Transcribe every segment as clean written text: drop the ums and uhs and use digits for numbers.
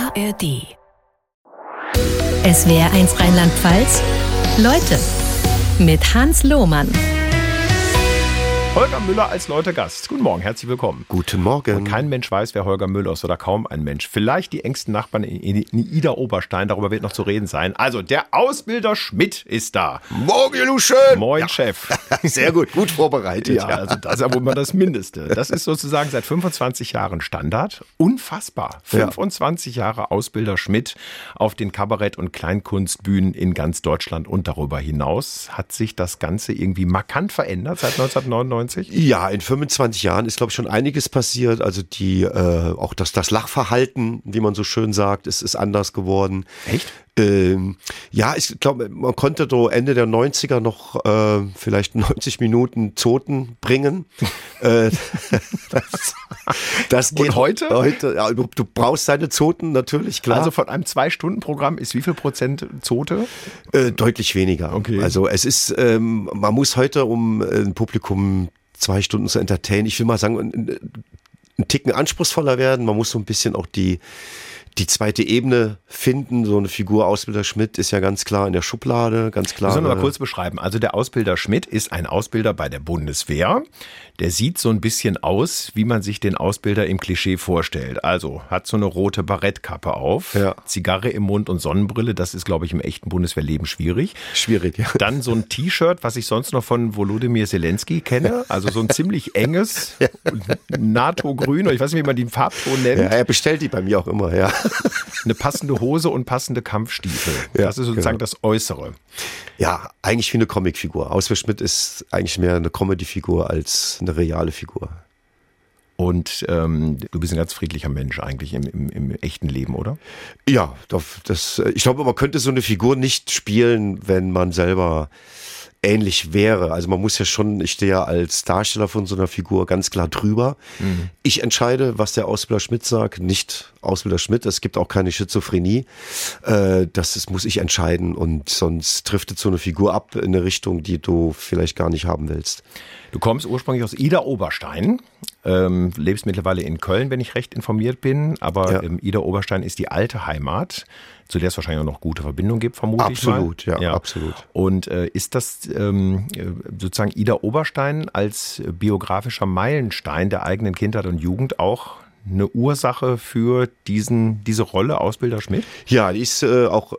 ARD. SWR1 Rheinland-Pfalz. Leute mit Hans Lohmann. Holger Müller als Leute-Gast. Guten Morgen, herzlich willkommen. Guten Morgen. Und kein Mensch weiß, wer Holger Müller ist oder kaum ein Mensch. Vielleicht die engsten Nachbarn in Idar-Oberstein, darüber wird noch zu reden sein. Also, der Ausbilder Schmidt ist da. Morgen, du schön. Moin, ja. Chef. Sehr gut, gut vorbereitet. Ja, also das ist ja wohl mal das Mindeste. Das ist sozusagen seit 25 Jahren Standard. Unfassbar. 25 Jahre Ausbilder Schmidt auf den Kabarett- und Kleinkunstbühnen in ganz Deutschland und darüber hinaus. Hat sich das Ganze irgendwie markant verändert seit 1999? Ja, in 25 Jahren ist, glaube ich, schon einiges passiert. Also auch das Lachverhalten, wie man so schön sagt, ist anders geworden. Echt? Ja, ich glaube, man konnte so Ende der 90er noch vielleicht 90 Minuten Zoten bringen. Das geht und heute? Ja, du brauchst deine Zoten natürlich, klar. Also von einem 2-Stunden-Programm ist wie viel Prozent Zote? Deutlich weniger. Okay. Also es ist, man muss heute, um ein Publikum 2 Stunden zu entertainen, ich will mal sagen, ein Ticken anspruchsvoller werden. Man muss so ein bisschen auch die zweite Ebene finden. So eine Figur Ausbilder Schmidt ist ja ganz klar in der Schublade, ganz klar. Wir sollen mal kurz beschreiben. Also der Ausbilder Schmidt ist ein Ausbilder bei der Bundeswehr. Der sieht so ein bisschen aus, wie man sich den Ausbilder im Klischee vorstellt. Also hat so eine rote Barettkappe auf, ja. Zigarre im Mund und Sonnenbrille. Das ist, glaube ich, im echten Bundeswehrleben schwierig. Schwierig, ja. Dann so ein T-Shirt, was ich sonst noch von Volodymyr Zelensky kenne. Also so ein ziemlich enges, NATO-Grün. Ich weiß nicht, wie man den Farbton nennt. Ja, er bestellt die bei mir auch immer, ja. Eine passende Hose und passende Kampfstiefel. Ja, das ist sozusagen das Äußere. Ja, eigentlich wie eine Comicfigur. Ausbilder Schmidt ist eigentlich mehr eine Comedy-Figur als eine reale Figur. Und du bist ein ganz friedlicher Mensch eigentlich im echten Leben, oder? Ja, ich glaube, man könnte so eine Figur nicht spielen, wenn man selber ähnlich wäre. Also man muss ja schon, ich stehe ja als Darsteller von so einer Figur ganz klar drüber. Mhm. Ich entscheide, was der Ausbilder Schmidt sagt, nicht Ausbilder Schmidt. Es gibt auch keine Schizophrenie. Das muss ich entscheiden und sonst driftet so eine Figur ab in eine Richtung, die du vielleicht gar nicht haben willst. Du kommst ursprünglich aus Idar-Oberstein, lebst mittlerweile in Köln, wenn ich recht informiert bin, aber ja. Idar-Oberstein ist die alte Heimat, zu der es wahrscheinlich auch noch gute Verbindungen gibt, vermute ich mal. Absolut, ja, absolut. Und ist das sozusagen Idar-Oberstein als biografischer Meilenstein der eigenen Kindheit und Jugend auch eine Ursache für diese Rolle Ausbilder Schmidt? Ja, die ist auch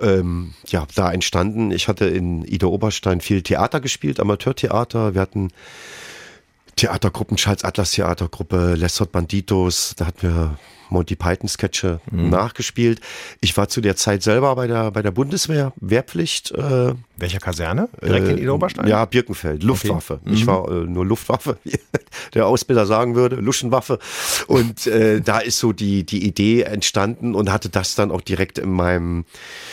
da entstanden. Ich hatte in Idar-Oberstein viel Theater gespielt, Amateurtheater. Wir hatten Theatergruppen, Charles Atlas Theatergruppe, Les Hot Banditos, da hatten wir Monty Python Sketche nachgespielt. Ich war zu der Zeit selber bei der Bundeswehr, Wehrpflicht. Welcher Kaserne? Direkt in Idar-Oberstein? Ja, Birkenfeld, Luftwaffe. Okay. Ich war nur Luftwaffe, wie der Ausbilder sagen würde, Luschenwaffe. Und da ist so die Idee entstanden und hatte das dann auch direkt in meinem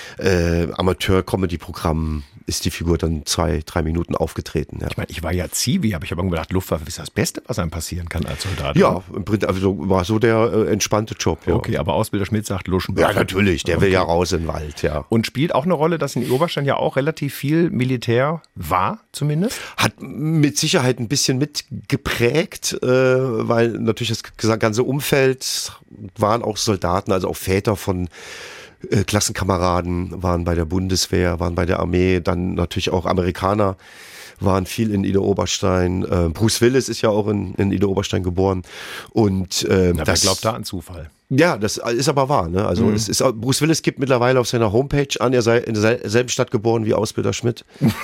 Amateur-Comedy-Programm ist die Figur dann 2-3 Minuten aufgetreten. Ja. Ich meine, ich war ja Zivi, aber ich habe immer gedacht, Luftwaffe ist das Beste, was einem passieren kann als Soldat. Ja, im Prinzip also war so der entspannte Job. Ja. Okay, aber Ausbilder Schmidt sagt Luschenwaffe. Ja, natürlich, der will ja raus in den Wald, ja. Und spielt auch eine Rolle, dass in Idar-Oberstein ja auch relativ viel Militär war, zumindest? Hat mit Sicherheit ein bisschen mitgeprägt, weil natürlich das ganze Umfeld waren auch Soldaten, also auch Väter von Klassenkameraden waren bei der Bundeswehr, waren bei der Armee, dann natürlich auch Amerikaner waren viel in Idar-Oberstein. Bruce Willis ist ja auch in Idar-Oberstein geboren. Und wer glaubt da an Zufall? Ja, das ist aber wahr. Ne? Also Bruce Willis gibt mittlerweile auf seiner Homepage an, er sei in derselben Stadt geboren wie Ausbilder Schmidt.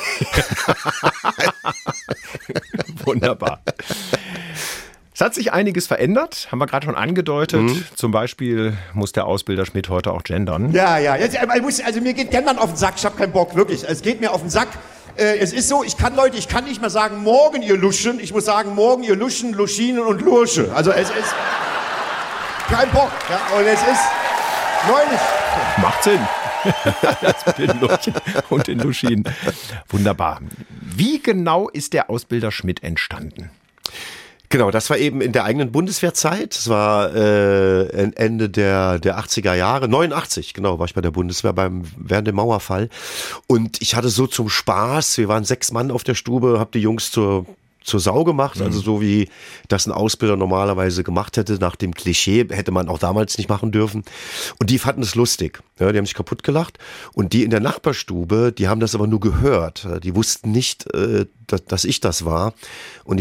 Wunderbar. Es hat sich einiges verändert, haben wir gerade schon angedeutet. Zum Beispiel muss der Ausbilder Schmidt heute auch gendern. Ja. Also mir geht Gendern auf den Sack, ich habe keinen Bock, wirklich. Es geht mir auf den Sack. Es ist so, ich kann nicht mehr sagen, morgen ihr Luschen. Ich muss sagen, morgen ihr Luschen, Luschinen und Lursche. Also es ist kein Bock. Ja, und es ist neulich. Macht Sinn. Das mit den Luschen und den Luschinen. Wunderbar. Wie genau ist der Ausbilder Schmidt entstanden? Genau, das war eben in der eigenen Bundeswehrzeit. Das war Ende der 80er Jahre. 89, genau, war ich bei der Bundeswehr während dem Mauerfall. Und ich hatte so zum Spaß, wir waren 6 Mann auf der Stube, hab die Jungs zur zur Sau gemacht, also so wie das ein Ausbilder normalerweise gemacht hätte, nach dem Klischee, hätte man auch damals nicht machen dürfen. Und die fanden es lustig, ja, die haben sich kaputt gelacht. Und die in der Nachbarstube, die haben das aber nur gehört. Die wussten nicht, dass ich das war. Und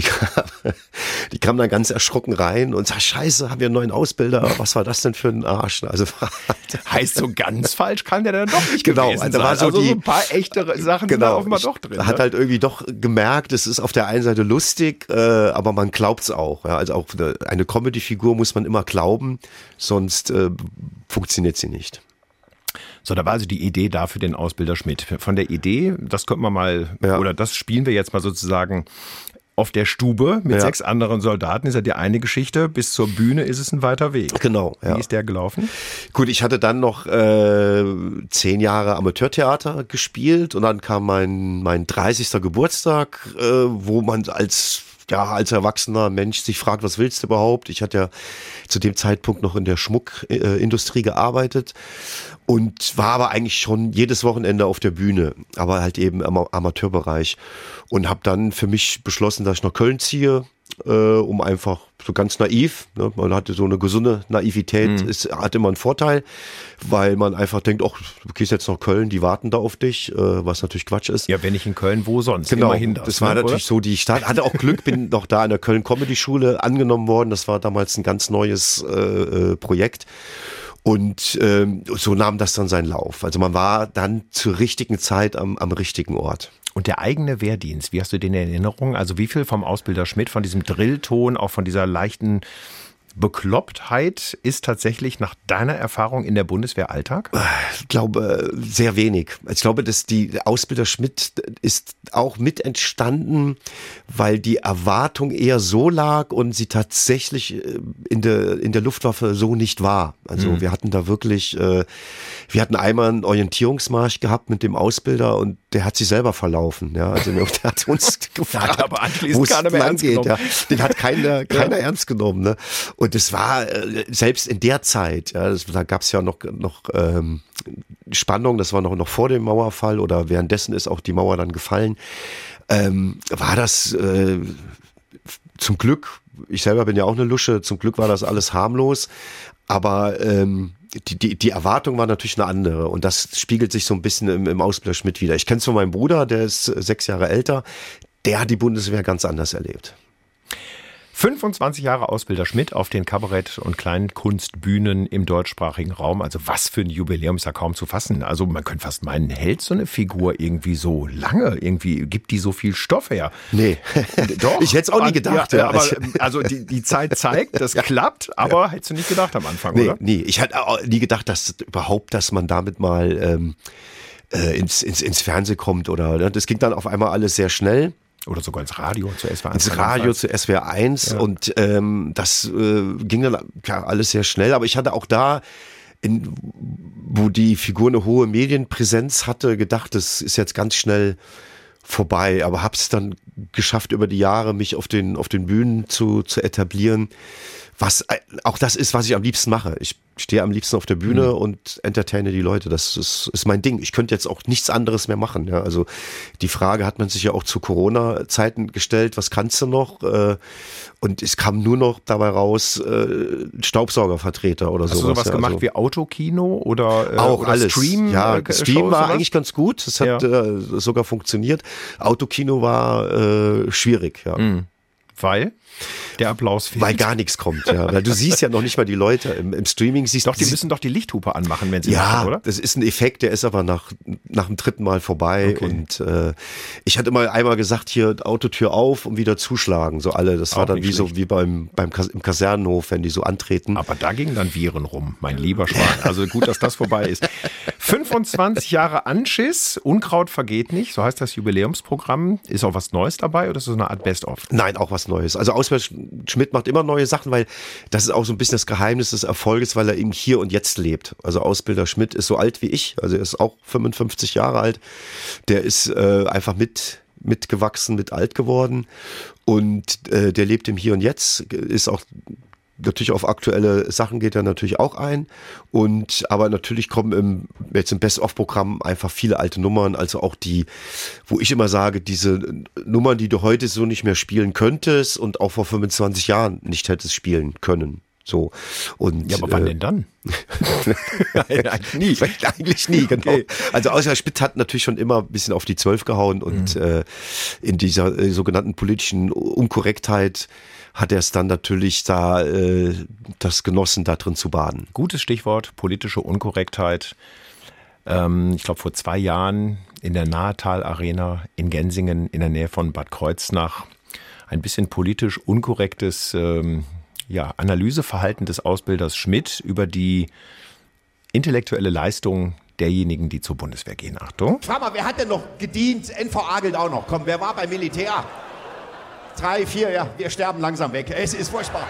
die kamen dann ganz erschrocken rein und sagten, scheiße, haben wir einen neuen Ausbilder, was war das denn für ein Arsch? Also heißt, so ganz falsch kann der dann doch nicht genau, gewesen also sein. War so also die, so ein paar echte Sachen sind da offenbar doch drin. Hat halt irgendwie doch gemerkt, es ist auf der einen Seite lustig, aber man glaubt's auch. Ja? Also auch eine Comedy-Figur muss man immer glauben, sonst funktioniert sie nicht. So, da war also die Idee da für den Ausbilder Schmidt. Von der Idee, das könnten wir mal, oder das spielen wir jetzt mal sozusagen auf der Stube mit 6 anderen Soldaten, ist ja die eine Geschichte. Bis zur Bühne ist es ein weiter Weg. Genau. Ja. Wie ist der gelaufen? Gut, ich hatte dann noch 10 Jahre Amateurtheater gespielt und dann kam mein 30. Geburtstag, wo man als erwachsener Mensch sich fragt, was willst du überhaupt? Ich hatte ja zu dem Zeitpunkt noch in der Schmuckindustrie gearbeitet und war aber eigentlich schon jedes Wochenende auf der Bühne, aber halt eben im Amateurbereich und habe dann für mich beschlossen, dass ich nach Köln ziehe, um einfach so ganz naiv, ne, man hatte so eine gesunde Naivität, hat immer einen Vorteil, weil man einfach denkt, ach, du gehst jetzt nach Köln, die warten da auf dich, was natürlich Quatsch ist. Ja, wenn nicht in Köln, wo sonst? Genau, immerhin das war natürlich oder? so die Stadt. Hatte auch Glück, bin noch da an der Köln Comedy Schule angenommen worden, das war damals ein ganz neues Projekt. Und so nahm das dann seinen Lauf. Also man war dann zur richtigen Zeit am richtigen Ort. Und der eigene Wehrdienst, wie hast du den in Erinnerung? Also wie viel vom Ausbilder Schmidt, von diesem Drillton, auch von dieser leichten Beklopptheit ist tatsächlich nach deiner Erfahrung in der Bundeswehr Alltag? Ich glaube, sehr wenig. Ich glaube, dass die Ausbilder Schmidt ist auch mit entstanden, weil die Erwartung eher so lag und sie tatsächlich in der Luftwaffe so nicht war. Also wir hatten da wirklich, wir hatten einmal einen Orientierungsmarsch gehabt mit dem Ausbilder und der hat sich selber verlaufen. Ja, also der hat uns gefragt, aber anschließend keiner mehr ernst geht. genommen. Ja. Den hat keiner ernst genommen. Ne? Und es war selbst in der Zeit, ja, da gab es ja noch Spannung, das war noch vor dem Mauerfall oder währenddessen ist auch die Mauer dann gefallen, war das zum Glück, ich selber bin ja auch eine Lusche, zum Glück war das alles harmlos, aber die Erwartung war natürlich eine andere und das spiegelt sich so ein bisschen im Ausbilder Schmidt wieder. Ich kenne es von meinem Bruder, der ist 6 Jahre älter, der hat die Bundeswehr ganz anders erlebt. 25 Jahre Ausbilder Schmidt auf den Kabarett- und Kleinkunstbühnen im deutschsprachigen Raum. Also was für ein Jubiläum ist ja kaum zu fassen. Also man könnte fast meinen, hält so eine Figur irgendwie so lange? Irgendwie gibt die so viel Stoff her? Nee, doch. Ich hätte es auch nie gedacht. Ja, aber also die Zeit zeigt, das klappt, aber hättest du nicht gedacht am Anfang, oder? Nee, ich hätte auch nie gedacht, dass man damit mal ins Fernsehen kommt oder das ging dann auf einmal alles sehr schnell. Oder sogar ins Radio zu SWR 1. Ins Radio zu SWR 1 ja. Und das ging dann alles sehr schnell. Aber ich hatte auch da, wo die Figur eine hohe Medienpräsenz hatte, gedacht, das ist jetzt ganz schnell vorbei. Aber habe es dann geschafft, über die Jahre mich auf den Bühnen zu etablieren. Was auch das ist, was ich am liebsten mache. Ich stehe am liebsten auf der Bühne und entertaine die Leute. Das ist mein Ding. Ich könnte jetzt auch nichts anderes mehr machen. Ja, also die Frage hat man sich ja auch zu Corona-Zeiten gestellt. Was kannst du noch? Und es kam nur noch dabei raus, Staubsaugervertreter oder sowas. Hast du sowas gemacht also, wie Autokino oder auch oder alles. Stream? Ja, Stream war sowas? eigentlich ganz gut. Das hat sogar funktioniert. Autokino war schwierig. Ja. Weil? Der Applaus fehlt. Weil gar nichts kommt, ja. Weil du siehst ja noch nicht mal die Leute. Im Streaming siehst du. Doch, die müssen doch die Lichthupe anmachen, wenn sie ja, machen, oder? Das ist ein Effekt, der ist aber nach dem 3. Mal vorbei. Okay. Und ich hatte mal einmal gesagt, hier Autotür auf und wieder zuschlagen. So alle. Das war dann wie im Kasernenhof, wenn die so antreten. Aber da gingen dann Viren rum, mein lieber Schwan. Also gut, dass das vorbei ist. 25 Jahre Anschiss, Unkraut vergeht nicht, so heißt das Jubiläumsprogramm. Ist auch was Neues dabei oder ist das so eine Art Best-of? Nein, auch was Neues. Also Ausbilder Schmidt macht immer neue Sachen, weil das ist auch so ein bisschen das Geheimnis des Erfolges, weil er eben hier und jetzt lebt. Also Ausbilder Schmidt ist so alt wie ich, also er ist auch 55 Jahre alt. Der ist einfach mitgewachsen, mit alt geworden und der lebt im Hier und Jetzt, ist auch natürlich auf aktuelle Sachen geht er natürlich auch ein. Aber natürlich kommen jetzt im Best-of-Programm einfach viele alte Nummern, also auch die, wo ich immer sage, diese Nummern, die du heute so nicht mehr spielen könntest und auch vor 25 Jahren nicht hättest spielen können. So. Und, ja, aber wann denn dann? Eigentlich nie. Eigentlich nie, genau. Okay. Also außer Schmidt hat natürlich schon immer ein bisschen auf die 12 gehauen und in dieser sogenannten politischen Unkorrektheit hat er es dann natürlich das genossen, da drin zu baden. Gutes Stichwort, politische Unkorrektheit. Ich glaube, vor 2 Jahren in der Nahetal Arena in Gensingen in der Nähe von Bad Kreuznach ein bisschen politisch unkorrektes Analyseverhalten des Ausbilders Schmidt über die intellektuelle Leistung derjenigen, die zur Bundeswehr gehen. Achtung. Frag mal, wer hat denn noch gedient? NVA gilt auch noch. Komm, wer war beim Militär? 3, 4, ja, wir sterben langsam weg. Es ist furchtbar.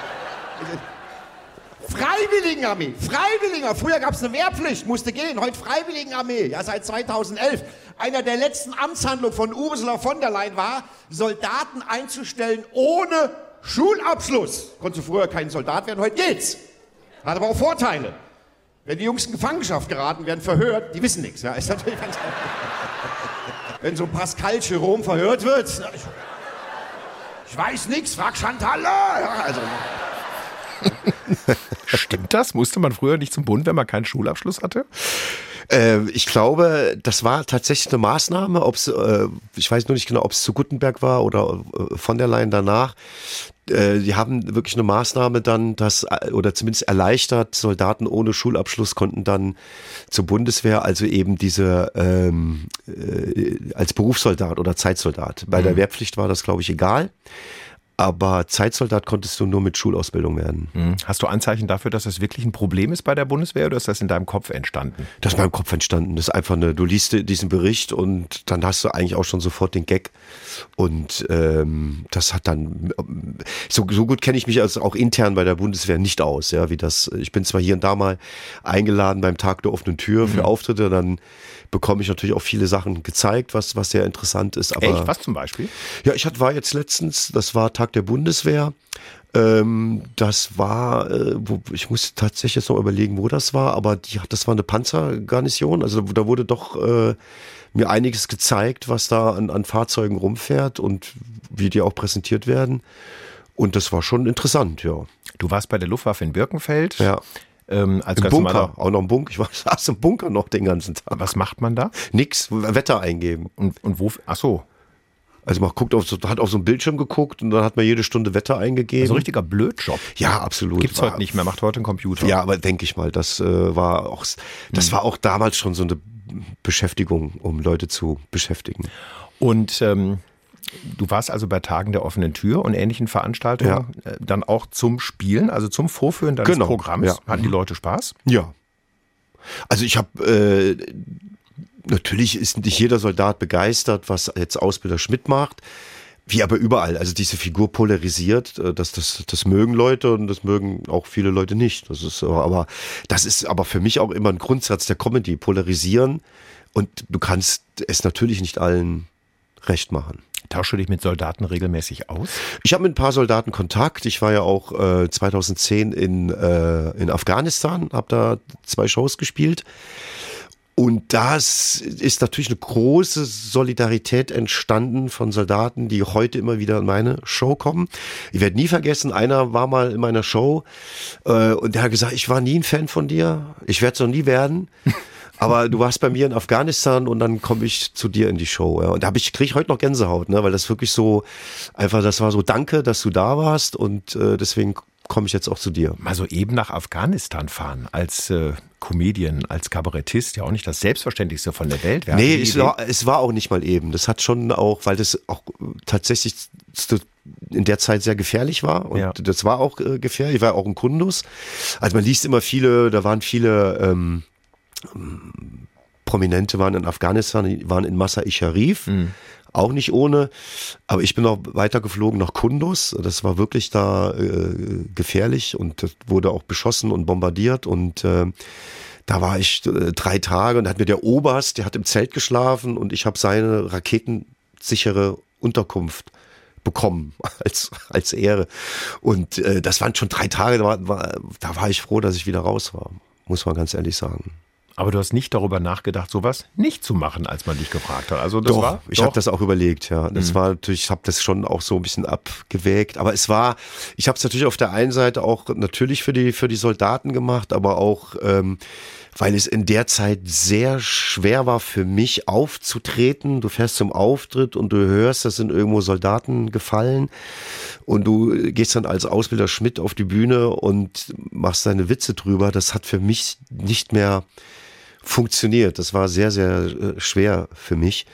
Freiwilligenarmee, Freiwilliger. Früher gab es eine Wehrpflicht, musste gehen. Heute Freiwilligenarmee, ja, seit 2011. Einer der letzten Amtshandlungen von Ursula von der Leyen war, Soldaten einzustellen ohne Schulabschluss. Konntest du früher kein Soldat werden, heute geht's. Hat aber auch Vorteile. Wenn die Jungs in Gefangenschaft geraten, werden verhört, die wissen nichts. Ja, ist natürlich ganz wenn so Pascal Jerome verhört wird, ich weiß nichts, frag Chantal. Ja, also. Stimmt das? Musste man früher nicht zum Bund, wenn man keinen Schulabschluss hatte? Ich glaube, das war tatsächlich eine Maßnahme, ich weiß nur nicht genau, ob es zu Guttenberg war oder von der Leyen danach. Die haben wirklich eine Maßnahme dann, oder zumindest erleichtert, Soldaten ohne Schulabschluss konnten dann zur Bundeswehr, also eben diese als Berufssoldat oder Zeitsoldat. Bei der Wehrpflicht war das, glaube ich, egal. Aber Zeitsoldat konntest du nur mit Schulausbildung werden. Hast du Anzeichen dafür, dass das wirklich ein Problem ist bei der Bundeswehr oder ist das in deinem Kopf entstanden? Das ist in meinem Kopf entstanden. Das ist einfach du liest diesen Bericht und dann hast du eigentlich auch schon sofort den Gag. Und das hat dann, so gut kenne ich mich also auch intern bei der Bundeswehr nicht aus. Ja, ich bin zwar hier und da mal eingeladen beim Tag der offenen Tür für Auftritte, dann bekomme ich natürlich auch viele Sachen gezeigt, was sehr interessant ist. Aber echt? Was zum Beispiel? Ja, war jetzt letztens, das war Tag der Bundeswehr. Das war, ich muss tatsächlich jetzt noch überlegen, wo das war, aber das war eine Panzergarnison. Also da wurde doch mir einiges gezeigt, was da an Fahrzeugen rumfährt und wie die auch präsentiert werden. Und das war schon interessant, ja. Du warst bei der Luftwaffe in Birkenfeld. Ja. Als Im Bunker, auch noch im Bunker. Ich saß im Bunker noch den ganzen Tag. Was macht man da? Nix, Wetter eingeben. Und wo? Ach so. Also man hat auf so einen Bildschirm geguckt und dann hat man jede Stunde Wetter eingegeben. Also ein richtiger Blödjob. Ja, absolut. Gibt's heute nicht mehr, macht heute ein Computer. Ja, aber denke ich mal, das war auch damals schon so eine Beschäftigung, um Leute zu beschäftigen. Und du warst also bei Tagen der offenen Tür und ähnlichen Veranstaltungen dann auch zum Spielen, also zum Vorführen deines Programms. Ja. Hatten die Leute Spaß? Ja. Also ich habe, natürlich ist nicht jeder Soldat begeistert, was jetzt Ausbilder Schmidt macht, wie aber überall. Also diese Figur polarisiert, das mögen Leute und das mögen auch viele Leute nicht. Das ist aber für mich auch immer ein Grundsatz der Comedy, polarisieren, und du kannst es natürlich nicht allen recht machen. Tauschst du dich mit Soldaten regelmäßig aus? Ich habe mit ein paar Soldaten Kontakt. Ich war ja auch 2010 in Afghanistan, habe da 2 Shows gespielt. Und das ist natürlich eine große Solidarität entstanden von Soldaten, die heute immer wieder in meine Show kommen. Ich werde nie vergessen, einer war mal in meiner Show und der hat gesagt, ich war nie ein Fan von dir, ich werde es noch nie werden. Aber du warst bei mir in Afghanistan und dann komme ich zu dir in die Show. Ja. Und da kriege ich heute noch Gänsehaut, ne? Weil das wirklich so, einfach, das war so, danke, dass du da warst und deswegen komme ich jetzt auch zu dir. Mal so eben nach Afghanistan fahren als Comedian, als Kabarettist, ja auch nicht das Selbstverständlichste von der Welt. Nee, es war auch nicht mal eben. Das hat schon auch, weil das auch tatsächlich in der Zeit sehr gefährlich war und das war auch gefährlich, war auch ein Kundus. Also man liest immer da waren viele Prominente waren in Afghanistan, waren in Masai Sharif, auch nicht ohne, aber ich bin auch weitergeflogen nach Kunduz, das war wirklich da gefährlich und das wurde auch beschossen und bombardiert und da war ich 3 Tage und da hat mir der Oberst, der hat im Zelt geschlafen und ich habe seine raketensichere Unterkunft bekommen als Ehre. Und das waren schon 3 Tage, da war ich froh, dass ich wieder raus war, muss man ganz ehrlich sagen. Aber du hast nicht darüber nachgedacht, sowas nicht zu machen, als man dich gefragt hat. Also das Doch, ich habe das auch überlegt, ja. Das war natürlich, ich habe das schon auch so ein bisschen abgewägt. Aber ich habe es natürlich auf der einen Seite auch natürlich für die Soldaten gemacht, aber auch, weil es in der Zeit sehr schwer war für mich aufzutreten. Du fährst zum Auftritt und du hörst, das sind irgendwo Soldaten gefallen und du gehst dann als Ausbilder Schmidt auf die Bühne und machst deine Witze drüber. Das hat für mich nicht mehr funktioniert. Das war sehr, sehr schwer für mich.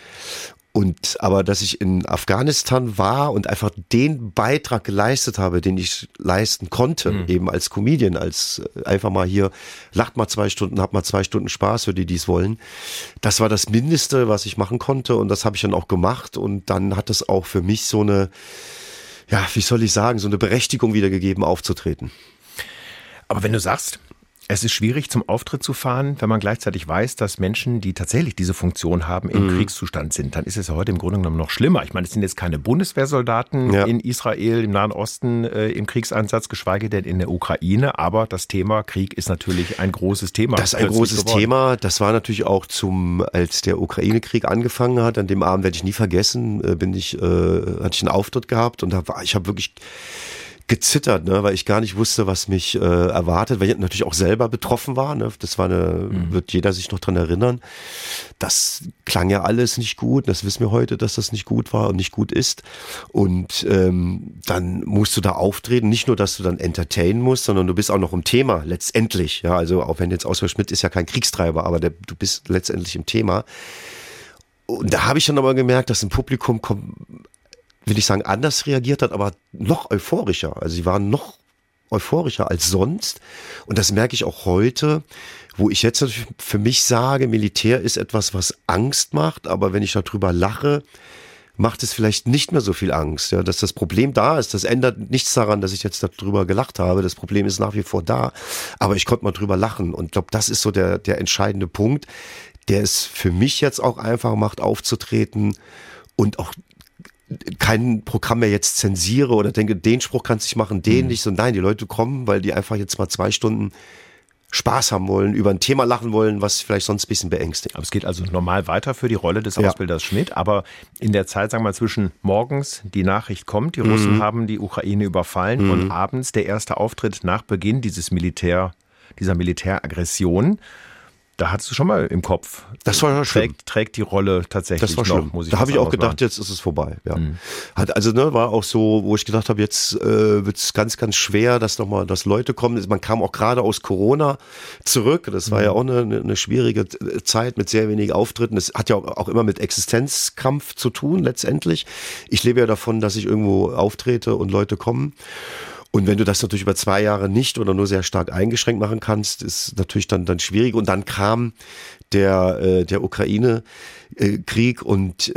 Aber dass ich in Afghanistan war und einfach den Beitrag geleistet habe, den ich leisten konnte, eben als Comedian, als einfach mal hier, lacht mal 2 Stunden, habt mal 2 Stunden Spaß für die, die es wollen. Das war das Mindeste, was ich machen konnte und das habe ich dann auch gemacht und dann hat es auch für mich so eine, ja, wie soll ich sagen, so eine Berechtigung wiedergegeben, aufzutreten. Aber wenn du sagst, es ist schwierig, zum Auftritt zu fahren, wenn man gleichzeitig weiß, dass Menschen, die tatsächlich diese Funktion haben, im Kriegszustand sind. Dann ist es ja heute im Grunde genommen noch schlimmer. Ich meine, es sind jetzt keine Bundeswehrsoldaten in Israel, im Nahen Osten im Kriegseinsatz, geschweige denn in der Ukraine. Aber das Thema Krieg ist natürlich ein großes Thema. Das ist ein großes Thema. Das war natürlich auch als der Ukraine-Krieg angefangen hat. An dem Abend werde ich nie vergessen, hatte ich einen Auftritt gehabt und ich habe wirklich gezittert, ne, weil ich gar nicht wusste, was mich erwartet, weil ich natürlich auch selber betroffen war. Ne. Das war wird jeder sich noch dran erinnern. Das klang ja alles nicht gut. Das wissen wir heute, dass das nicht gut war und nicht gut ist. Und dann musst du da auftreten. Nicht nur, dass du dann entertainen musst, sondern du bist auch noch im Thema letztendlich. Ja, also auch wenn jetzt Ausbilder Schmidt ist ja kein Kriegstreiber, aber du bist letztendlich im Thema. Und da habe ich dann aber gemerkt, dass ein Publikum will ich sagen, anders reagiert hat, aber noch euphorischer. Also sie waren noch euphorischer als sonst. Und das merke ich auch heute, wo ich jetzt natürlich für mich sage, Militär ist etwas, was Angst macht, aber wenn ich darüber lache, macht es vielleicht nicht mehr so viel Angst. Ja, dass das Problem da ist, das ändert nichts daran, dass ich jetzt darüber gelacht habe. Das Problem ist nach wie vor da, aber ich konnte mal drüber lachen. Und ich glaube, das ist so der entscheidende Punkt, der es für mich jetzt auch einfach macht, aufzutreten und auch kein Programm mehr jetzt zensiere oder denke, den Spruch kannst du nicht machen, den nicht. So, nein, die Leute kommen, weil die einfach jetzt mal 2 Stunden Spaß haben wollen, über ein Thema lachen wollen, was vielleicht sonst ein bisschen beängstigt. Aber es geht also normal weiter für die Rolle des Ausbilders Schmidt, aber in der Zeit, sagen wir mal, zwischen morgens die Nachricht kommt, die Russen haben die Ukraine überfallen und abends der erste Auftritt nach Beginn dieser Militäraggression. Da hattest du schon mal im Kopf. Das war schlimm. Trägt die Rolle tatsächlich das war schlimm. noch, muss ich Da habe ich auch sagen. gedacht, jetzt ist es vorbei. Ja. War auch so, wo ich gedacht habe, jetzt wird es ganz, ganz schwer, dass Leute kommen. Man kam auch gerade aus Corona zurück. Das war ja auch eine schwierige Zeit mit sehr wenigen Auftritten. Das hat ja auch immer mit Existenzkampf zu tun letztendlich. Ich lebe ja davon, dass ich irgendwo auftrete und Leute kommen. Und wenn du das natürlich über 2 Jahre nicht oder nur sehr stark eingeschränkt machen kannst, ist natürlich dann schwierig. Und dann kam der Ukraine-Krieg und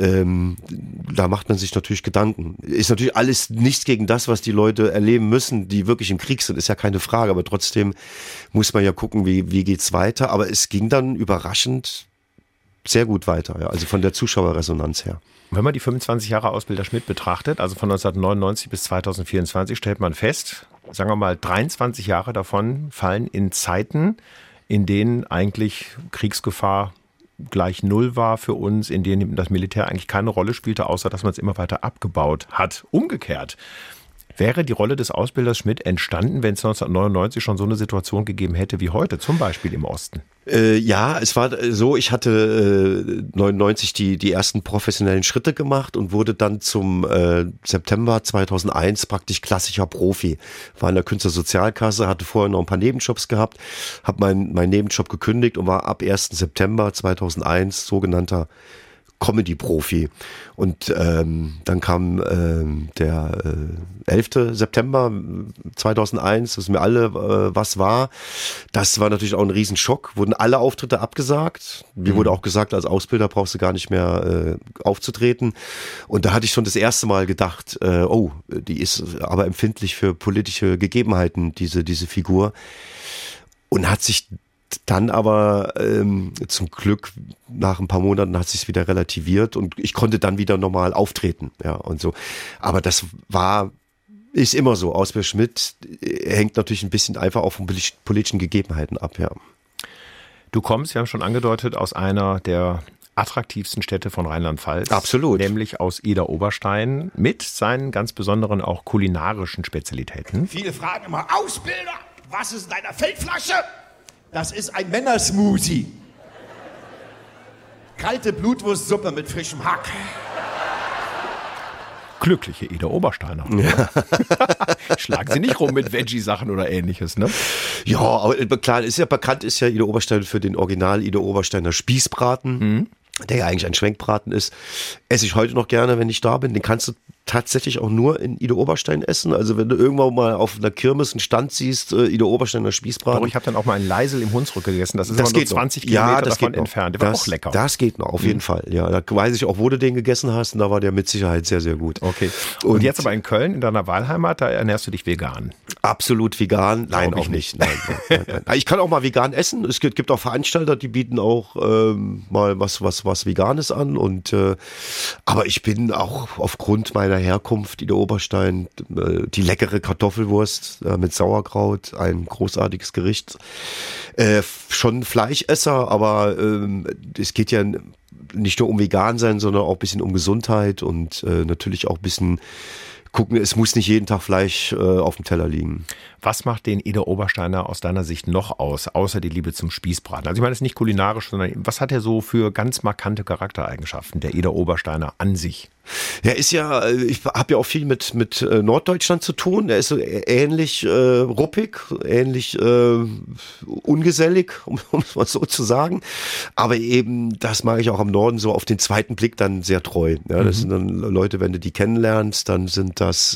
da macht man sich natürlich Gedanken. Ist natürlich alles nichts gegen das, was die Leute erleben müssen, die wirklich im Krieg sind, ist ja keine Frage. Aber trotzdem muss man ja gucken, wie geht's weiter. Aber es ging dann überraschend sehr gut weiter, ja, also von der Zuschauerresonanz her. Wenn man die 25 Jahre Ausbilder Schmidt betrachtet, also von 1999 bis 2024, stellt man fest, sagen wir mal, 23 Jahre davon fallen in Zeiten, in denen eigentlich Kriegsgefahr gleich null war für uns, in denen das Militär eigentlich keine Rolle spielte, außer dass man es immer weiter abgebaut hat. Umgekehrt. Wäre die Rolle des Ausbilders Schmidt entstanden, wenn es 1999 schon so eine Situation gegeben hätte wie heute, zum Beispiel im Osten? Ja, es war so, ich hatte 99 die ersten professionellen Schritte gemacht und wurde dann zum September 2001 praktisch klassischer Profi. War in der Künstlersozialkasse, hatte vorher noch ein paar Nebenjobs gehabt, habe meinen Nebenjob gekündigt und war ab 1. September 2001 sogenannter Comedy-Profi. Und dann kam der 11. September 2001, wissen wir alle, was war. Das war natürlich auch ein Riesenschock. Wurden alle Auftritte abgesagt. Mir wurde auch gesagt, als Ausbilder brauchst du gar nicht mehr aufzutreten. Und da hatte ich schon das erste Mal gedacht, die ist aber empfindlich für politische Gegebenheiten, diese Figur. Und hat sich dann aber zum Glück nach ein paar Monaten hat sich's wieder relativiert und ich konnte dann wieder normal auftreten, ja, und so. Aber das ist immer so. Ausbildung Schmidt hängt natürlich ein bisschen einfach auch von politischen Gegebenheiten ab, ja. Du kommst, wir haben schon angedeutet, aus einer der attraktivsten Städte von Rheinland-Pfalz. Absolut. Nämlich aus Idar-Oberstein mit seinen ganz besonderen auch kulinarischen Spezialitäten. Viele fragen immer, Ausbilder, was ist in deiner Feldflasche? Das ist ein Männersmoothie. Kalte Blutwurstsuppe mit frischem Hack. Glückliche Idar-Obersteiner. Ja. Schlagen Sie nicht rum mit Veggie-Sachen oder ähnliches, ne? Ja, aber klar, bekannt ist ja Idar-Oberstein für den Original Idar-Obersteiner Spießbraten, der ja eigentlich ein Schwenkbraten ist. Esse ich heute noch gerne, wenn ich da bin. Den kannst du tatsächlich auch nur in Idar-Oberstein essen. Also wenn du irgendwann mal auf einer Kirmes einen Stand siehst, Idar-Obersteiner Spießbraten. Aber ich habe dann auch mal einen Leisel im Hunsrück gegessen. Das ist aber nur 20 Kilometer davon entfernt. Der war auch lecker. Das geht noch, auf jeden Fall. Ja, da weiß ich auch, wo du den gegessen hast. Und da war der mit Sicherheit sehr, sehr gut. Okay. Und jetzt aber in Köln, in deiner Wahlheimat, da ernährst du dich vegan? Absolut vegan? Nein, auch nicht. Nein. Ich kann auch mal vegan essen. Es gibt auch Veranstalter, die bieten auch mal was Veganes an. Und aber ich bin auch aufgrund meiner Herkunft, Idar-Oberstein, die leckere Kartoffelwurst mit Sauerkraut, ein großartiges Gericht. Schon Fleischesser, aber es geht ja nicht nur um vegan sein, sondern auch ein bisschen um Gesundheit und natürlich auch ein bisschen gucken, es muss nicht jeden Tag Fleisch auf dem Teller liegen. Was macht den Idar-Obersteiner aus deiner Sicht noch aus, außer die Liebe zum Spießbraten? Also ich meine, es ist nicht kulinarisch, sondern was hat er so für ganz markante Charaktereigenschaften, der Idar-Obersteiner an sich? Er ist ja, ich habe ja auch viel mit Norddeutschland zu tun. Er ist so ähnlich ruppig, ähnlich ungesellig, um es mal so zu sagen. Aber eben, das mag ich auch am Norden, so auf den zweiten Blick dann sehr treu. Ja, das sind dann Leute, wenn du die kennenlernst, dann sind das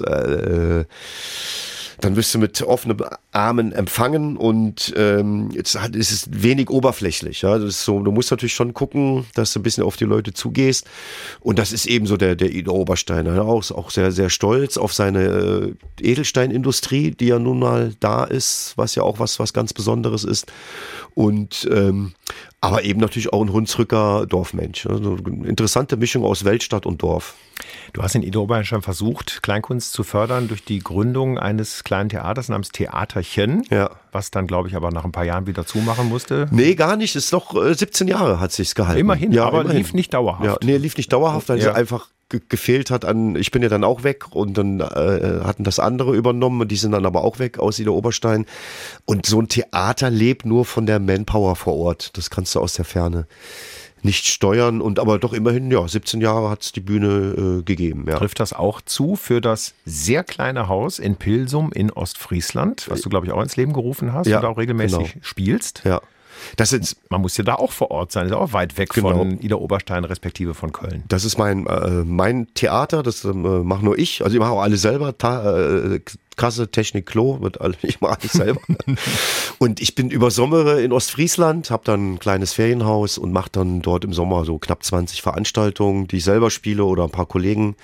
dann wirst du mit offenen Armen empfangen und jetzt ist es wenig oberflächlich. Ja? Das ist so, du musst natürlich schon gucken, dass du ein bisschen auf die Leute zugehst. Und das ist eben so der Idar-Obersteiner. Ja? Auch sehr, sehr stolz auf seine Edelsteinindustrie, die ja nun mal da ist, was ja auch was ganz Besonderes ist. Und aber eben natürlich auch ein Hunsrücker Dorfmensch. Also eine interessante Mischung aus Weltstadt und Dorf. Du hast in Idar-Oberstein versucht, Kleinkunst zu fördern durch die Gründung eines kleinen Theaters namens Theaterchen, was dann, glaube ich, aber nach ein paar Jahren wieder zumachen musste. Nee, gar nicht. Ist doch 17 Jahre hat sich's gehalten. Immerhin, ja, aber lief nicht dauerhaft. Ja, nee, lief nicht dauerhaft, weil es einfach gefehlt hat an, ich bin ja dann auch weg und dann hatten das andere übernommen und die sind dann aber auch weg aus Idar-Oberstein. Und so ein Theater lebt nur von der Manpower vor Ort. Das kannst du aus der Ferne nicht steuern und aber doch immerhin, 17 Jahre hat es die Bühne gegeben. Ja. Trifft das auch zu für das sehr kleine Haus in Pilsum in Ostfriesland, was du, glaube ich, auch ins Leben gerufen hast und auch regelmäßig spielst? Ja. Man muss ja da auch vor Ort sein, ist auch weit weg von Idar-Oberstein respektive von Köln. Das ist mein Theater, das mache nur ich, also ich mache auch alles selber, Kasse, Technik, Klo, ich mache alles selber. Und ich bin über Sommer in Ostfriesland, habe dann ein kleines Ferienhaus und mache dann dort im Sommer so knapp 20 Veranstaltungen, die ich selber spiele oder ein paar Kolleginnen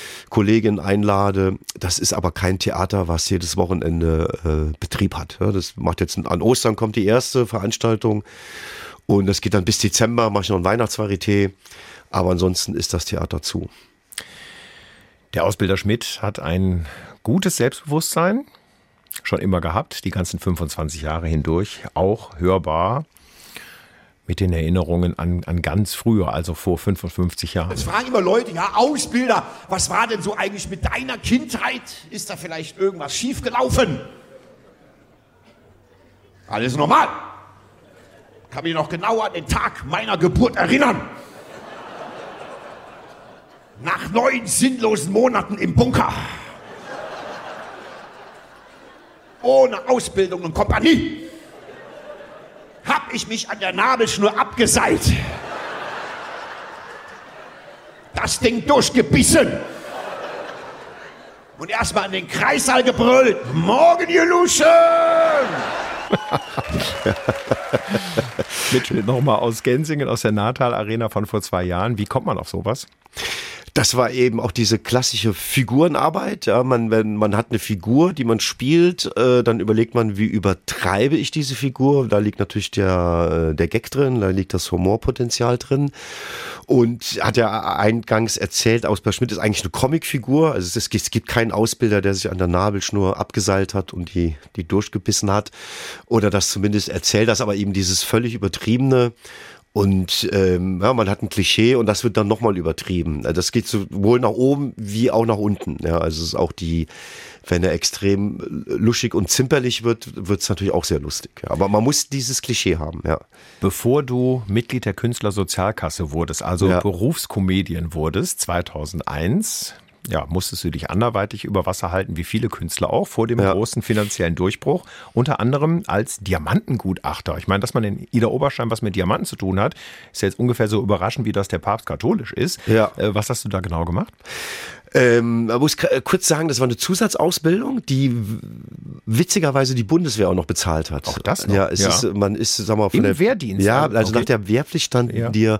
einlade. Das ist aber kein Theater, was jedes Wochenende Betrieb hat. Ja, das macht jetzt an Ostern kommt die erste Veranstaltung und das geht dann bis Dezember, mache ich noch ein Weihnachtsvarieté, aber ansonsten ist das Theater zu. Der Ausbilder Schmidt hat ein gutes Selbstbewusstsein, schon immer gehabt, die ganzen 25 Jahre hindurch, auch hörbar mit den Erinnerungen an ganz früher, also vor 55 Jahren. Jetzt fragen immer Leute, Ausbilder, was war denn so eigentlich mit deiner Kindheit? Ist da vielleicht irgendwas schiefgelaufen? Alles normal. Ich kann mich noch genau an den Tag meiner Geburt erinnern. Nach 9 sinnlosen Monaten im Bunker. Ohne Ausbildung und Kompanie. Hab ich mich an der Nabelschnur abgeseilt. Das Ding durchgebissen. Und erstmal in den Kreissaal gebrüllt. Morgen, ihr Luschen! Mitchell, nochmal aus Gensingen, aus der Nahtal Arena von vor 2 Jahren. Wie kommt man auf sowas? Das war eben auch diese klassische Figurenarbeit. Ja, man hat eine Figur, die man spielt, dann überlegt man, wie übertreibe ich diese Figur. Da liegt natürlich der Gag drin, da liegt das Humorpotenzial drin. Und hat ja eingangs erzählt, Ausbilder Schmidt ist eigentlich eine Comicfigur. Also es gibt keinen Ausbilder, der sich an der Nabelschnur abgeseilt hat und die durchgebissen hat. Oder das zumindest erzählt, das aber eben dieses völlig übertriebene. Und man hat ein Klischee und das wird dann nochmal übertrieben. Das geht sowohl nach oben wie auch nach unten. Ja, also es ist auch wenn er extrem luschig und zimperlich wird es natürlich auch sehr lustig. Ja. Aber man muss dieses Klischee haben, ja. Bevor du Mitglied der Künstlersozialkasse wurdest, also Berufskomedian wurdest, 2001, musstest du dich anderweitig über Wasser halten, wie viele Künstler auch, vor dem großen finanziellen Durchbruch. Unter anderem als Diamantengutachter. Ich meine, dass man in Ida Oberstein was mit Diamanten zu tun hat, ist ja jetzt ungefähr so überraschend, wie dass der Papst katholisch ist. Ja. Was hast du da genau gemacht? Man muss kurz sagen, das war eine Zusatzausbildung, die witzigerweise die Bundeswehr auch noch bezahlt hat. Auch das noch? Ja, man ist, sagen wir mal, von im Wehrdienst. Ja, also nach der Wehrpflicht standen dir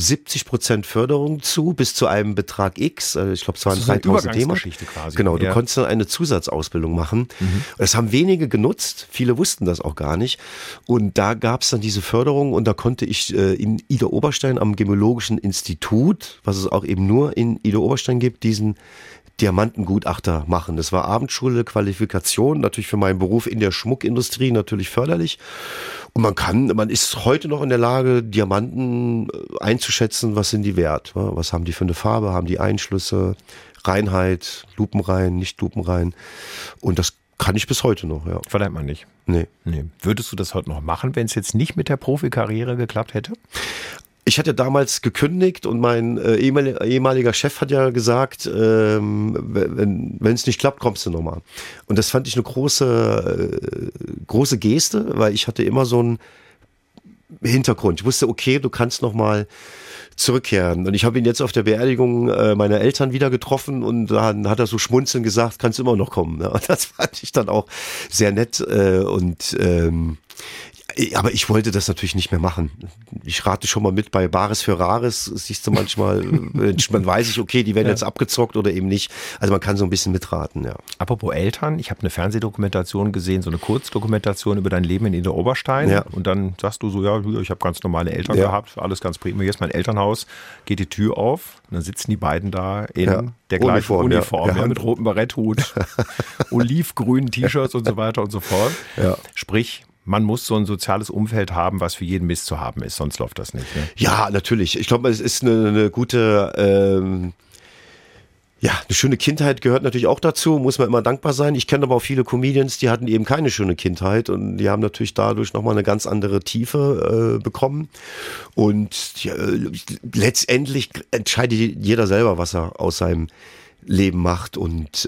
70% Förderung zu, bis zu einem Betrag X. Ich glaube, es waren 3.000 D-Mark. Quasi. Genau, du konntest dann eine Zusatzausbildung machen. Das haben wenige genutzt, viele wussten das auch gar nicht. Und da gab es dann diese Förderung und da konnte ich in Ida Oberstein am Gemologischen Institut, was es auch eben nur in Ida Oberstein gibt, diesen Diamantengutachter machen. Das war Abendschule, Qualifikation, natürlich für meinen Beruf in der Schmuckindustrie natürlich förderlich. Und man ist heute noch in der Lage, Diamanten einzuschätzen, was sind die wert? Was haben die für eine Farbe? Haben die Einschlüsse? Reinheit, lupenrein, nicht lupenrein? Und das kann ich bis heute noch, ja. Verleiht man nicht? Nee. Würdest du das heute noch machen, wenn es jetzt nicht mit der Profikarriere geklappt hätte? Ich hatte damals gekündigt und mein ehemaliger Chef hat ja gesagt, wenn es nicht klappt, kommst du nochmal. Und das fand ich eine große Geste, weil ich hatte immer so einen Hintergrund. Ich wusste, okay, du kannst nochmal zurückkehren. Und ich habe ihn jetzt auf der Beerdigung meiner Eltern wieder getroffen und dann hat er so schmunzelnd gesagt, kannst immer noch kommen. Ja, das fand ich dann auch sehr nett aber ich wollte das natürlich nicht mehr machen. Ich rate schon mal mit bei Bares für Rares, siehst du manchmal, man weiß ich, okay, die werden jetzt abgezockt oder eben nicht. Also man kann so ein bisschen mitraten, ja. Apropos Eltern, ich habe eine Fernsehdokumentation gesehen, so eine Kurzdokumentation über dein Leben in Ida Oberstein. Ja. Und dann sagst du so, ich habe ganz normale Eltern gehabt, alles ganz prima. Hier ist mein Elternhaus, geht die Tür auf, und dann sitzen die beiden da in der gleichen Uniform mit rotem Baretthut, olivgrünen T-Shirts und so weiter und so fort. Ja. Sprich, man muss so ein soziales Umfeld haben, was für jeden Mist zu haben ist, sonst läuft das nicht. Ne? Ja, natürlich. Ich glaube, es ist eine gute, eine schöne Kindheit gehört natürlich auch dazu, muss man immer dankbar sein. Ich kenne aber auch viele Comedians, die hatten eben keine schöne Kindheit und die haben natürlich dadurch nochmal eine ganz andere Tiefe bekommen. Und letztendlich entscheidet jeder selber, was er aus seinem Leben macht. Und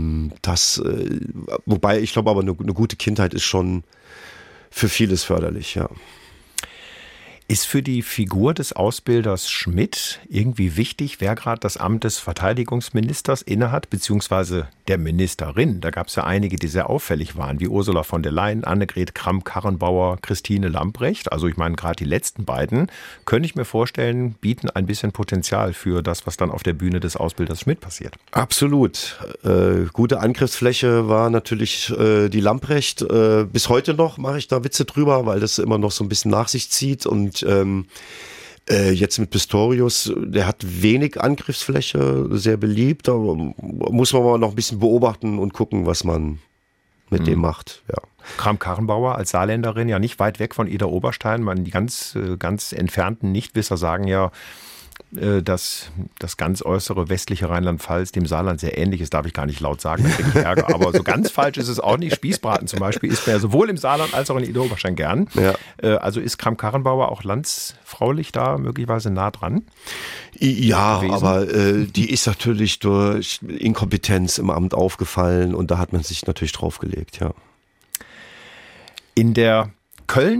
wobei ich glaube aber eine gute Kindheit ist schon für vieles förderlich, ja. Ist für die Figur des Ausbilders Schmidt irgendwie wichtig, wer gerade das Amt des Verteidigungsministers innehat, beziehungsweise der Ministerin? Da gab es ja einige, die sehr auffällig waren, wie Ursula von der Leyen, Annegret Kramp-Karrenbauer, Christine Lambrecht. Also ich meine, gerade die letzten beiden, könnte ich mir vorstellen, bieten ein bisschen Potenzial für das, was dann auf der Bühne des Ausbilders Schmidt passiert. Absolut. Gute Angriffsfläche war natürlich die Lambrecht. Bis heute noch mache ich da Witze drüber, weil das immer noch so ein bisschen nach sich zieht und jetzt mit Pistorius, der hat wenig Angriffsfläche, sehr beliebt, da muss man mal noch ein bisschen beobachten und gucken, was man mit dem macht. Ja. Kramp-Karrenbauer als Saarländerin, ja nicht weit weg von Ida Oberstein, die ganz entfernten Nichtwisser sagen ja, dass das ganz äußere westliche Rheinland-Pfalz dem Saarland sehr ähnlich ist, darf ich gar nicht laut sagen, da kriege ich Ärger. Aber so ganz falsch ist es auch nicht. Spießbraten zum Beispiel isst man ja sowohl im Saarland als auch in Ida Oberstein gern. Ja. Also ist Kramp-Karrenbauer auch landsfraulich da möglicherweise nah dran? Ja, gewesen? Aber die ist natürlich durch Inkompetenz im Amt aufgefallen und da hat man sich natürlich draufgelegt, ja. In der Köln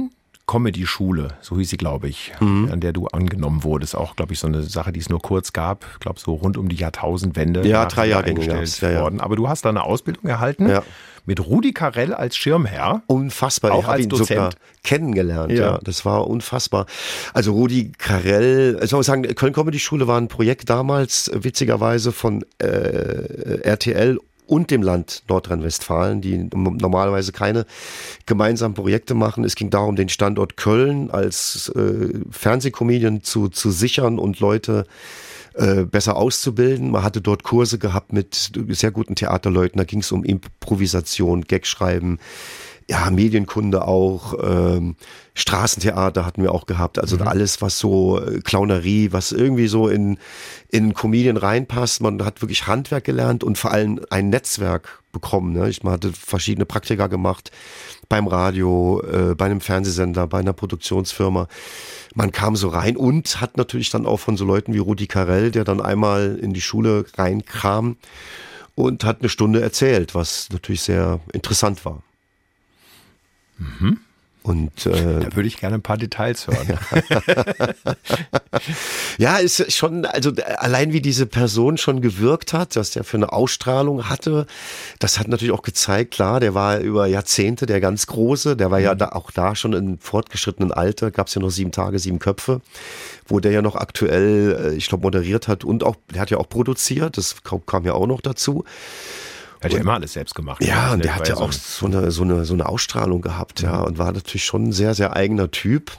Comedy-Schule, so hieß sie, glaube ich, an der du angenommen wurdest. Auch, glaube ich, so eine Sache, die es nur kurz gab. Ich glaube, so rund um die Jahrtausendwende. Ja, 3 Jahrgänge worden. Aber du hast da eine Ausbildung erhalten mit Rudi Carrell als Schirmherr. Unfassbar. Auch ich habe ihn Dozent. sogar kennengelernt. Ja, das war unfassbar. Also Rudi Carrell, ich muss sagen, Köln Comedy Schule war ein Projekt damals, witzigerweise von RTL und dem Land Nordrhein-Westfalen, die normalerweise keine gemeinsamen Projekte machen. Es ging darum, den Standort Köln als Fernsehcomedian zu sichern und Leute besser auszubilden. Man hatte dort Kurse gehabt mit sehr guten Theaterleuten. Da ging es um Improvisation, Gagschreiben, ja, Medienkunde auch, Straßentheater hatten wir auch gehabt. Also alles, was so Clownerie, was irgendwie so in Comedian reinpasst. Man hat wirklich Handwerk gelernt und vor allem ein Netzwerk bekommen. Ne? Man hatte verschiedene Praktika gemacht beim Radio, bei einem Fernsehsender, bei einer Produktionsfirma. Man kam so rein und hat natürlich dann auch von so Leuten wie Rudi Carell, der dann einmal in die Schule reinkam und hat eine Stunde erzählt, was natürlich sehr interessant war. Und da würde ich gerne ein paar Details hören. Ja, ist schon, also allein wie diese Person schon gewirkt hat, was der für eine Ausstrahlung hatte, das hat natürlich auch gezeigt, klar, der war über Jahrzehnte der ganz Große, der war ja auch da schon im fortgeschrittenen Alter, gab es ja noch 7 Tage, 7 Köpfe, wo der ja noch aktuell, ich glaube, moderiert hat und auch, der hat ja auch produziert, das kam ja auch noch dazu. Er hat ja immer alles selbst gemacht. Ja, und der hat ja auch so eine Ausstrahlung gehabt, ja, und war natürlich schon ein sehr, sehr eigener Typ.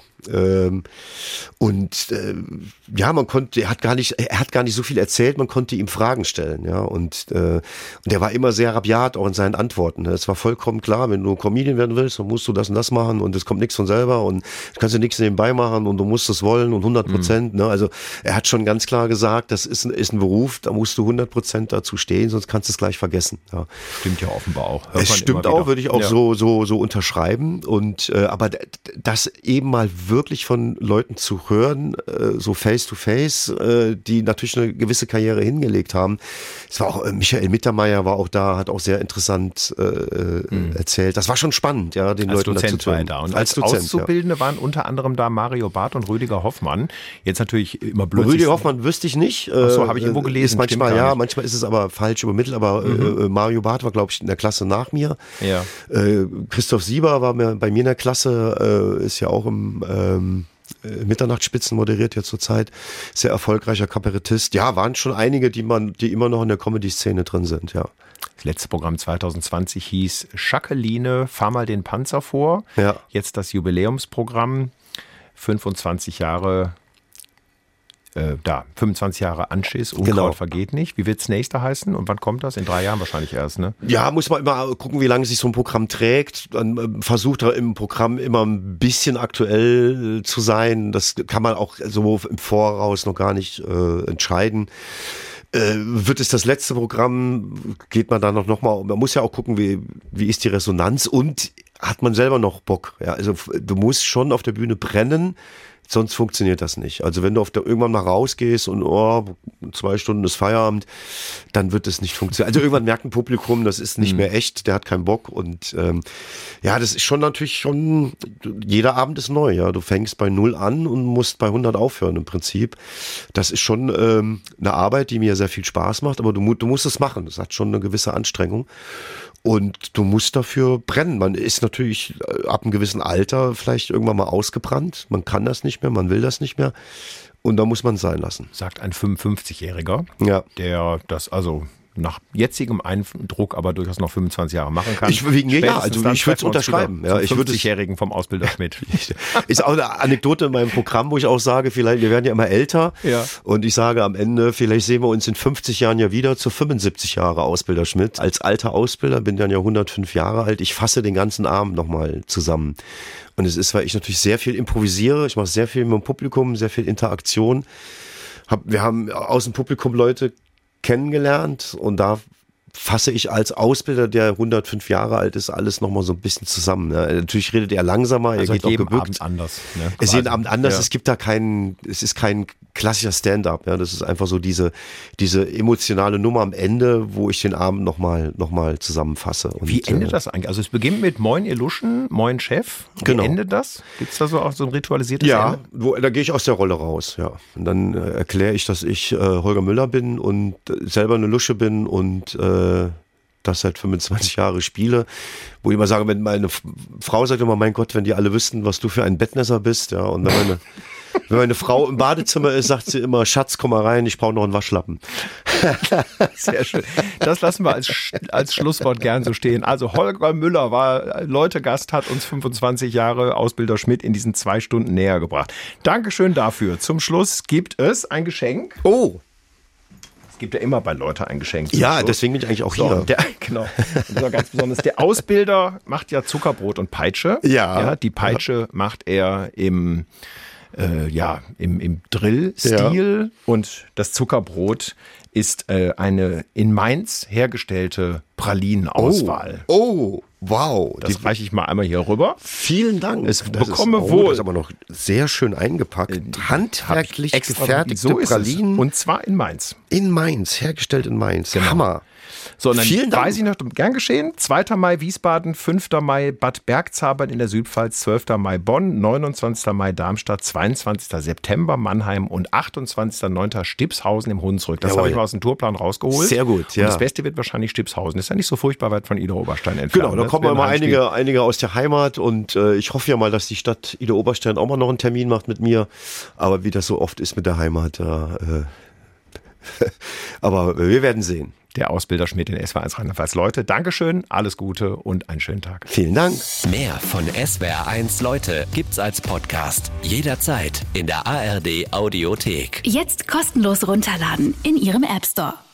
Ja, er hat gar nicht so viel erzählt, man konnte ihm Fragen stellen, ja, und der war immer sehr rabiat auch in seinen Antworten. Es war vollkommen klar, wenn du Comedian werden willst, dann musst du das und das machen und es kommt nichts von selber und kannst du nichts nebenbei machen und du musst es wollen und 100%, ne, also er hat schon ganz klar gesagt, das ist ein Beruf, da musst du 100% dazu stehen, sonst kannst du es gleich vergessen, ja. Stimmt ja offenbar auch. Es stimmt auch, würde ich auch so unterschreiben und, aber das eben mal wirklich von Leuten zu hören, so face to face, die natürlich eine gewisse Karriere hingelegt haben. Es war auch Michael Mittermeier war auch da, hat auch sehr interessant erzählt. Das war schon spannend, ja, den als Leuten Dozent dazu zu hören. war er da. Und als Auszubildende waren unter anderem da Mario Barth und Rüdiger Hoffmann. Jetzt natürlich immer blöd. Rüdiger Hoffmann wüsste ich nicht. Achso, habe ich irgendwo gelesen. Manchmal ja, manchmal ist es aber falsch übermittelt, aber Mario Barth war, glaube ich, in der Klasse nach mir. Ja. Christoph Sieber war bei mir in der Klasse, ist ja auch im Mitternachtsspitzen moderiert ja zurzeit, sehr erfolgreicher Kabarettist. Ja, waren schon einige, die immer noch in der Comedy-Szene drin sind, ja. Das letzte Programm 2020 hieß Jacqueline, fahr mal den Panzer vor. Ja. Jetzt das Jubiläumsprogramm, 25 Jahre 25 Jahre Anschiss, Unkraut vergeht nicht. Wie wird es nächster heißen und wann kommt das? In 3 Jahren wahrscheinlich erst, ne? Ja, muss man immer gucken, wie lange sich so ein Programm trägt. Dann versucht er im Programm immer ein bisschen aktuell zu sein. Das kann man auch so im Voraus noch gar nicht entscheiden. Wird es das letzte Programm, geht man dann noch mal, man muss ja auch gucken, wie ist die Resonanz und hat man selber noch Bock. Ja, also du musst schon auf der Bühne brennen, sonst funktioniert das nicht. Also wenn du irgendwann mal rausgehst und 2 Stunden ist Feierabend, dann wird es nicht funktionieren. Also irgendwann merkt ein Publikum, das ist nicht mehr echt, der hat keinen Bock und ja, das ist schon natürlich schon, jeder Abend ist neu, ja. Du fängst bei 0 an und musst bei 100 aufhören im Prinzip. Das ist schon eine Arbeit, die mir sehr viel Spaß macht, aber du musst es machen. Das hat schon eine gewisse Anstrengung. Und du musst dafür brennen. Man ist natürlich ab einem gewissen Alter vielleicht irgendwann mal ausgebrannt. Man kann das nicht mehr, man will das nicht mehr. Und da muss man es sein lassen. Sagt ein 55-Jähriger, ja, der das also nach jetzigem Eindruck aber durchaus noch 25 Jahre machen kann. Ich würde es unterschreiben. Ja, ich würde 50-Jährigen vom Ausbilder Schmidt. Ist auch eine Anekdote in meinem Programm, wo ich auch sage, vielleicht, wir werden ja immer älter. Ja. Und ich sage am Ende, vielleicht sehen wir uns in 50 Jahren ja wieder zu 75 Jahre Ausbilder Schmidt. Als alter Ausbilder, bin dann ja 105 Jahre alt. Ich fasse den ganzen Abend nochmal zusammen. Und es ist, weil ich natürlich sehr viel improvisiere. Ich mache sehr viel mit dem Publikum, sehr viel Interaktion. Wir haben aus dem Publikum Leute kennengelernt und da fasse ich als Ausbilder, der 105 Jahre alt ist, alles nochmal so ein bisschen zusammen. Ne? Natürlich redet er langsamer, also er geht auch gebückt. Abend anders. Ne? Es ist jeden Abend anders, es gibt da es ist kein klassischer Stand-up. Ja? Das ist einfach so diese emotionale Nummer am Ende, wo ich den Abend nochmal zusammenfasse. Und, wie endet das eigentlich? Also es beginnt mit Moin ihr Luschen, Moin Chef. Wie endet das? Gibt es da so auch so ein ritualisiertes Ende? Ja, da gehe ich aus der Rolle raus. Ja. Und dann erkläre ich, dass ich Holger Müller bin und selber eine Lusche bin und das seit 25 Jahren spiele, wo ich immer sage, wenn meine Frau sagt immer, mein Gott, wenn die alle wüssten, was du für ein Bettnässer bist, ja, und wenn meine Frau im Badezimmer ist, sagt sie immer, Schatz, komm mal rein, ich brauche noch einen Waschlappen. Sehr schön. Das lassen wir als Schlusswort gern so stehen. Also Holger Müller war Leute-Gast, hat uns 25 Jahre Ausbilder Schmidt in diesen 2 Stunden näher gebracht. Dankeschön dafür. Zum Schluss gibt es ein Geschenk. Oh! Gibt ja immer bei Leute ein Geschenk. Ja, deswegen bin ich eigentlich auch hier. Genau. Und ganz besonders der Ausbilder macht ja Zuckerbrot und Peitsche. Ja. Die Peitsche macht er im Drill-Stil und das Zuckerbrot ist eine in Mainz hergestellte Pralinenauswahl. Oh, wow. Das reiche ich mal einmal hier rüber. Vielen Dank. Das ist aber noch sehr schön eingepackt. Handwerklich gefertigte Pralinen. Und zwar in Mainz. In Mainz, hergestellt in Mainz. Genau. Hammer. So, und dann Vielen Dank. weiß ich noch, gern geschehen. 2. Mai Wiesbaden, 5. Mai Bad Bergzabern in der Südpfalz, 12. Mai Bonn, 29. Mai Darmstadt, 22. September Mannheim und 28.09. Stipshausen im Hunsrück. Das habe ich mal aus dem Tourplan rausgeholt. Sehr gut, ja. Und das Beste wird wahrscheinlich Stipshausen. Ist ja nicht so furchtbar weit von Ida Oberstein entfernt. Genau, da kommen immer einige aus der Heimat und ich hoffe ja mal, dass die Stadt Ida Oberstein auch mal noch einen Termin macht mit mir. Aber wie das so oft ist mit der Heimat, aber wir werden sehen. Der Ausbilder Schmidt in SWR1 Rheinland-Pfalz. Leute, Dankeschön, alles Gute und einen schönen Tag. Vielen Dank. Mehr von SWR1 Leute gibt's als Podcast. Jederzeit in der ARD Audiothek. Jetzt kostenlos runterladen in Ihrem App Store.